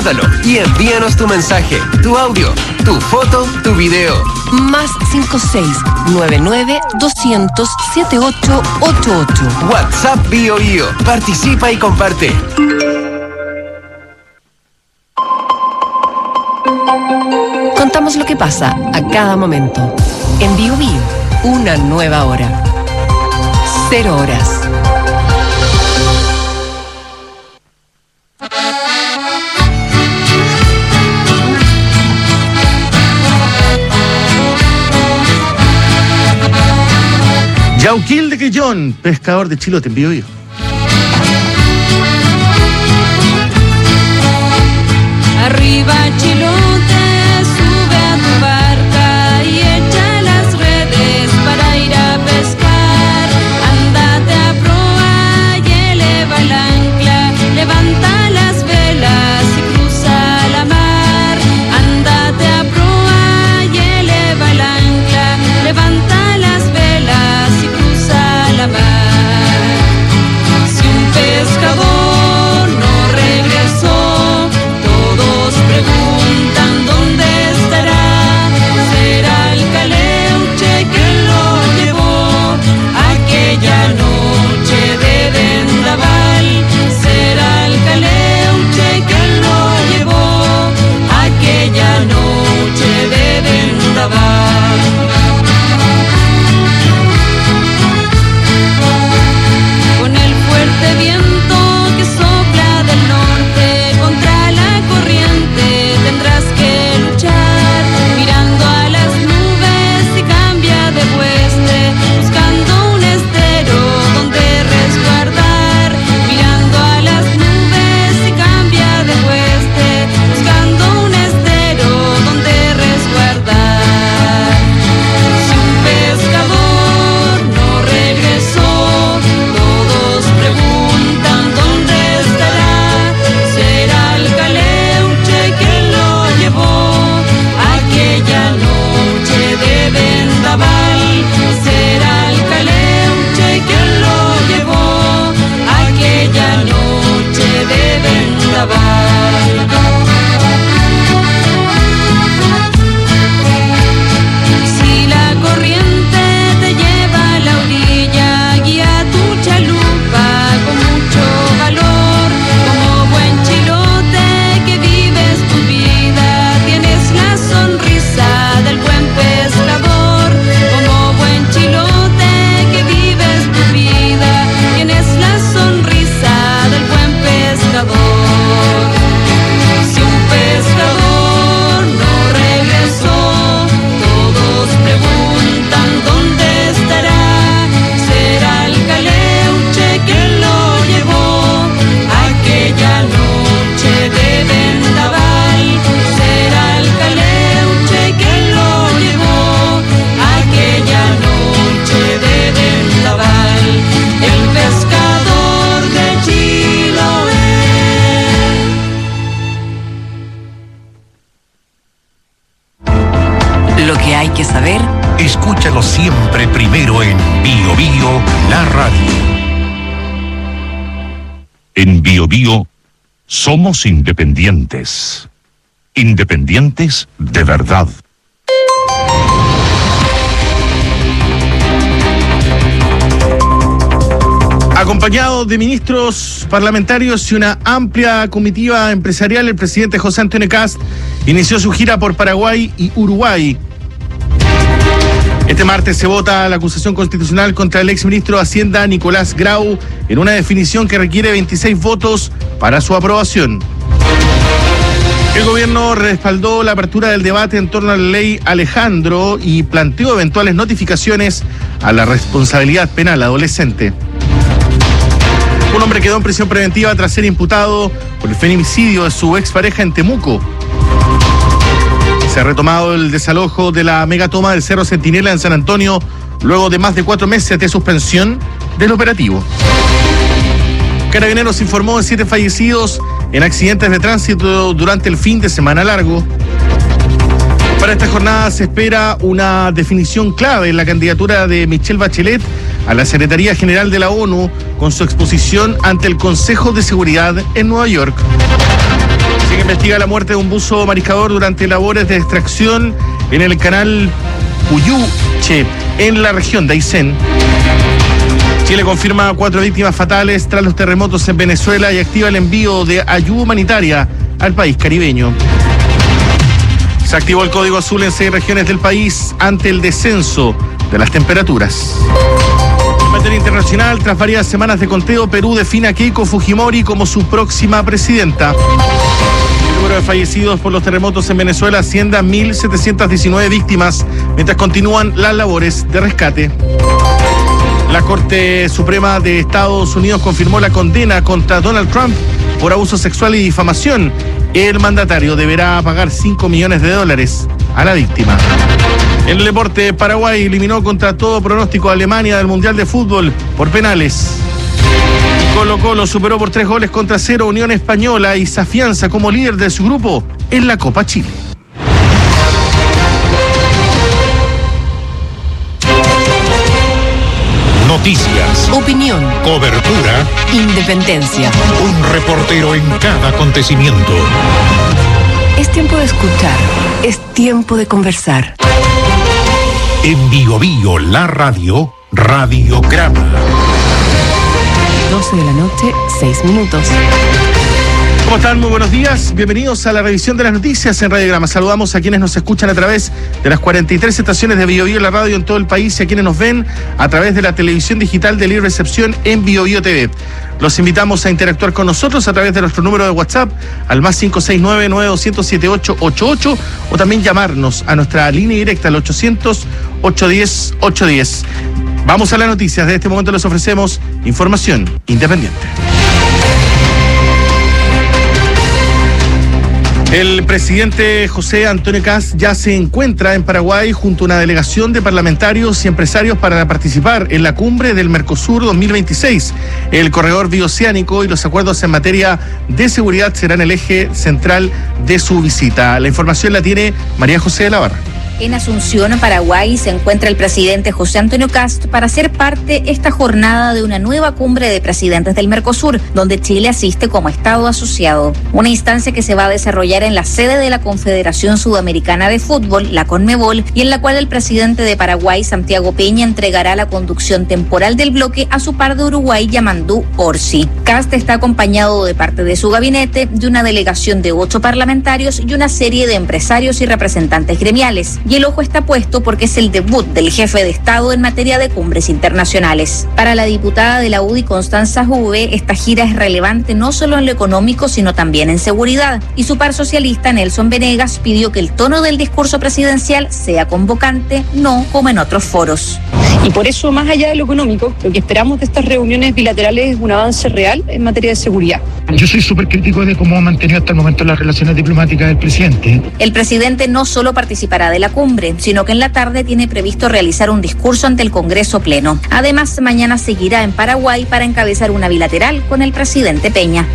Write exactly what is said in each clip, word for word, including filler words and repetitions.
Guárdalo y envíanos tu mensaje, tu audio, tu foto, tu video. Más cinco seis nueve nueve doscientos setenta y ocho ochenta y ocho. WhatsApp Bio Bio. Participa y comparte. Contamos lo que pasa a cada momento. En Bio Bio, una nueva hora. Cero horas. Yauquil de Quillón, pescador de chilote en Bio Bio. Arriba Chilote, sube a tu barca y echa las redes para ir a pescar. Ándate a proa y eleva el ancla, levanta las velas y cruza la mar. Ándate a proa y eleva el ancla, levanta las velas y cruza la mar. Si un pescador no regresó, todos preguntan dónde estará. Será el caleuche que lo llevó aquella noche de vendaval. Será el caleuche que lo llevó aquella noche de vendaval. Con el fuerte viento que sopla del norte contra la corriente tendrás que luchar, mirando a las nubes y cambia de pueste, buscando un estero donde resguardar. Mirando a las nubes y cambia de pueste, buscando un estero donde resguardar. Si un pescador no regresó, todos preguntan dónde estará. Será el caleuche que lo llevó aquella noche de vendaval. Será el caleuche que lo llevó aquella noche de vendaval. Si la corriente te lleva a la orilla, guía tu chalupa con mucho valor. Como buen chilote que vives tu vida, tienes la sonrisa del buen pescador. Como buen chilote que vives tu vida, tienes la sonrisa del buen pescador. Si un pescador no regresó, todos preguntan dónde estará. Será el caleuche que lo llevó aquella noche de vendaval. Será el caleuche que lo llevó aquella noche de vendaval. El pescador de Chiloé. Lo que hay que saber. Escúchalo siempre primero en Bio Bio, la radio. En Bio Bio somos independientes. Independientes de verdad. Acompañado de ministros parlamentarios y una amplia comitiva empresarial, el presidente José Antonio Kast inició su gira por Paraguay y Uruguay. Este martes se vota la acusación constitucional contra el exministro de Hacienda Nicolás Grau en una definición que requiere veintiséis votos para su aprobación. El gobierno respaldó la apertura del debate en torno a la ley Alejandro y planteó eventuales notificaciones a la responsabilidad penal adolescente. Un hombre quedó en prisión preventiva tras ser imputado por el feminicidio de su expareja en Temuco. Se ha retomado el desalojo de la megatoma del Cerro Centinela en San Antonio luego de más de cuatro meses de suspensión del operativo. Carabineros informó de siete fallecidos en accidentes de tránsito durante el fin de semana largo. Para esta jornada se espera una definición clave en la candidatura de Michelle Bachelet a la Secretaría General de la ONU con su exposición ante el Consejo de Seguridad en Nueva York. Sin investiga la muerte de un buzo mariscador durante labores de extracción en el canal Puyuche, en la región de Aysén. Chile confirma cuatro víctimas fatales tras los terremotos en Venezuela y activa el envío de ayuda humanitaria al país caribeño. Se activó el código azul en seis regiones del país ante el descenso de las temperaturas. En materia internacional, tras varias semanas de conteo, Perú define a Keiko Fujimori como su próxima presidenta. El número de fallecidos por los terremotos en Venezuela asciende a mil setecientas diecinueve víctimas, mientras continúan las labores de rescate. La Corte Suprema de Estados Unidos confirmó la condena contra Donald Trump por abuso sexual y difamación. El mandatario deberá pagar cinco millones de dólares a la víctima. En el deporte, Paraguay eliminó contra todo pronóstico a Alemania del Mundial de Fútbol por penales. Colo Colo superó por tres goles contra cero Unión Española y se afianza como líder de su grupo en la Copa Chile. Noticias, Opinión, cobertura, independencia. un reportero en cada acontecimiento. Es tiempo de escuchar, es tiempo de conversar. En Bio Bio, la radio, Radiograma. doce de la noche, seis minutos. ¿Cómo están? Muy buenos días. Bienvenidos a la revisión de las noticias en Radiograma. Saludamos a quienes nos escuchan a través de las cuarenta y tres estaciones de Bio Bio, la radio en todo el país, y a quienes nos ven a través de la televisión digital de Libre Recepción en Bio Bio T V. Los invitamos a interactuar con nosotros a través de nuestro número de WhatsApp al más cinco seis nueve, nueve dos cero siete, ocho ocho ocho o también llamarnos a nuestra línea directa al ochocientos, ochocientos diez, ochocientos diez. Vamos a las noticias. De este momento les ofrecemos información independiente. El presidente José Antonio Kast ya se encuentra en Paraguay junto a una delegación de parlamentarios y empresarios para participar en la cumbre del Mercosur dos mil veintiséis. El corredor bioceánico y los acuerdos en materia de seguridad serán el eje central de su visita. La información la tiene María José de la Barra. En Asunción, Paraguay, se encuentra el presidente José Antonio Kast para ser parte esta jornada de una nueva cumbre de presidentes del Mercosur, donde Chile asiste como Estado asociado. Una instancia que se va a desarrollar en la sede de la Confederación Sudamericana de Fútbol, la CONMEBOL, y en la cual el presidente de Paraguay, Santiago Peña, entregará la conducción temporal del bloque a su par de Uruguay, Yamandú Orsi. Kast está acompañado de parte de su gabinete, de una delegación de ocho parlamentarios y una serie de empresarios y representantes gremiales. Y el ojo está puesto porque es el debut del jefe de Estado en materia de cumbres internacionales. Para la diputada de la U D I, Constanza Juve, esta gira es relevante no solo en lo económico, sino también en seguridad. Y su par socialista, Nelson Venegas, pidió que el tono del discurso presidencial sea convocante, no como en otros foros. Y por eso, más allá de lo económico, lo que esperamos de estas reuniones bilaterales es un avance real en materia de seguridad. Yo soy súper crítico de cómo ha mantenido hasta el momento las relaciones diplomáticas del presidente. El presidente no solo participará de la cumbre, sino que en la tarde tiene previsto realizar un discurso ante el Congreso Pleno. Además, mañana seguirá en Paraguay para encabezar una bilateral con el presidente Peña.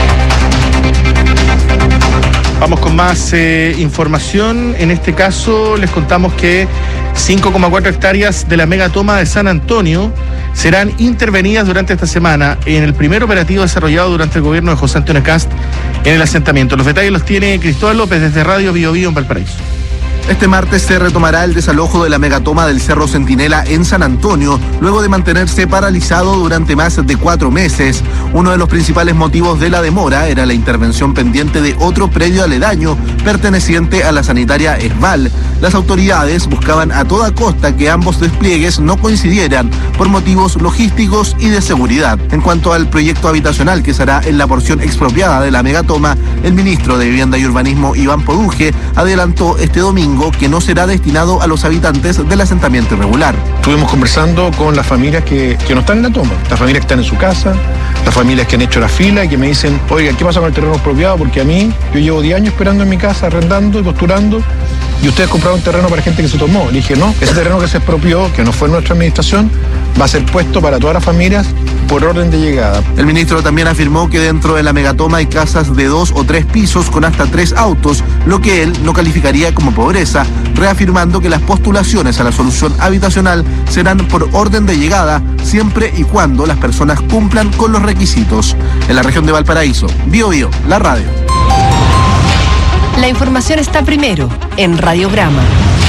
Vamos con más eh, información. En este caso les contamos que cinco coma cuatro hectáreas de la megatoma de San Antonio serán intervenidas durante esta semana en el primer operativo desarrollado durante el gobierno de José Antonio Kast en el asentamiento. Los detalles los tiene Cristóbal López desde Radio Bio Bio en Valparaíso. Este martes se retomará el desalojo de la megatoma del Cerro Centinela en San Antonio, luego de mantenerse paralizado durante más de cuatro meses. Uno de los principales motivos de la demora era la intervención pendiente de otro predio aledaño perteneciente a la sanitaria Esval. Las autoridades buscaban a toda costa que ambos despliegues no coincidieran por motivos logísticos y de seguridad. En cuanto al proyecto habitacional que será en la porción expropiada de la megatoma, el ministro de Vivienda y Urbanismo, Iván Poduje, adelantó este domingo que no será destinado a los habitantes del asentamiento irregular. Estuvimos conversando con las familias que, que no están en la toma, las familias que están en su casa, las familias que han hecho la fila y que me dicen, oiga, ¿qué pasa con el terreno expropiado? Porque a mí, yo llevo diez años esperando en mi casa, arrendando y posturando, y ustedes compraron terreno para gente que se tomó. Le dije, no, ese terreno que se expropió, que no fue nuestra administración, va a ser puesto para todas las familias por orden de llegada. El ministro también afirmó que dentro de la megatoma hay casas de dos o tres pisos con hasta tres autos, lo que él no calificaría como pobreza, reafirmando que las postulaciones a la solución habitacional serán por orden de llegada siempre y cuando las personas cumplan con los requisitos. En la región de Valparaíso, Bio Bio, la radio. La información está primero en Radiograma.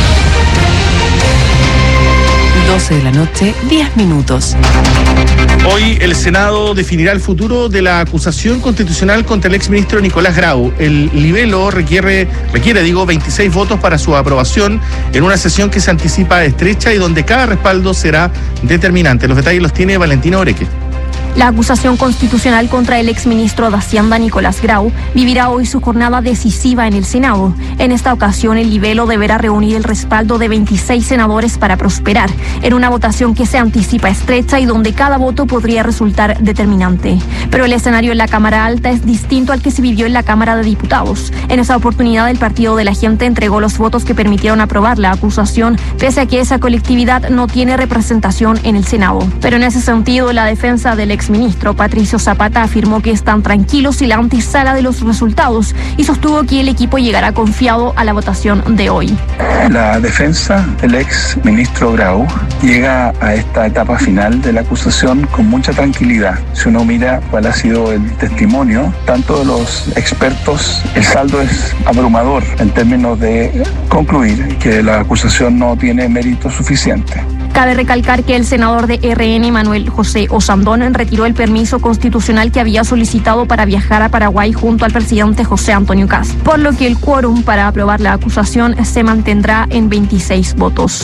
doce de la noche, diez minutos. Hoy el Senado definirá el futuro de la acusación constitucional contra el exministro Nicolás Grau. El libelo requiere, requiere, digo, veintiséis votos para su aprobación en una sesión que se anticipa estrecha y donde cada respaldo será determinante. Los detalles los tiene Valentina Oreque. La acusación constitucional contra el exministro de Hacienda Nicolás Grau vivirá hoy su jornada decisiva en el Senado. En esta ocasión, el libelo deberá reunir el respaldo de veintiséis senadores para prosperar, en una votación que se anticipa estrecha y donde cada voto podría resultar determinante. Pero el escenario en la Cámara Alta es distinto al que se vivió en la Cámara de Diputados. En esa oportunidad, el Partido de la Gente entregó los votos que permitieron aprobar la acusación, pese a que esa colectividad no tiene representación en el Senado. Pero en ese sentido, la defensa del exministro Patricio Zapata afirmó que están tranquilos y la antesala de los resultados y sostuvo que el equipo llegará confiado a la votación de hoy. La defensa del ex ministro Grau llega a esta etapa final de la acusación con mucha tranquilidad. Si uno mira cuál ha sido el testimonio, tanto de los expertos, el saldo es abrumador en términos de concluir que la acusación no tiene mérito suficiente. Cabe recalcar que el senador de R N, Manuel José Osandón, retiró el permiso constitucional que había solicitado para viajar a Paraguay junto al presidente José Antonio Kast, por lo que el quórum para aprobar la acusación se mantendrá en veintiséis votos.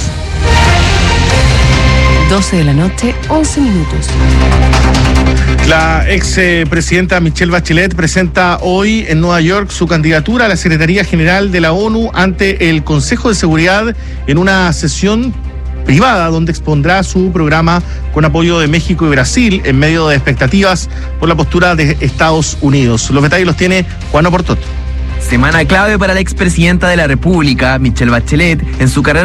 doce de la noche, once minutos. La ex eh, presidenta Michelle Bachelet presenta hoy en Nueva York su candidatura a la Secretaría General de la ONU ante el Consejo de Seguridad en una sesión privada donde expondrá su programa con apoyo de México y Brasil en medio de expectativas por la postura de Estados Unidos. Los detalles los tiene Juan Oportot. Semana clave para la expresidenta de la República, Michelle Bachelet, en su carrera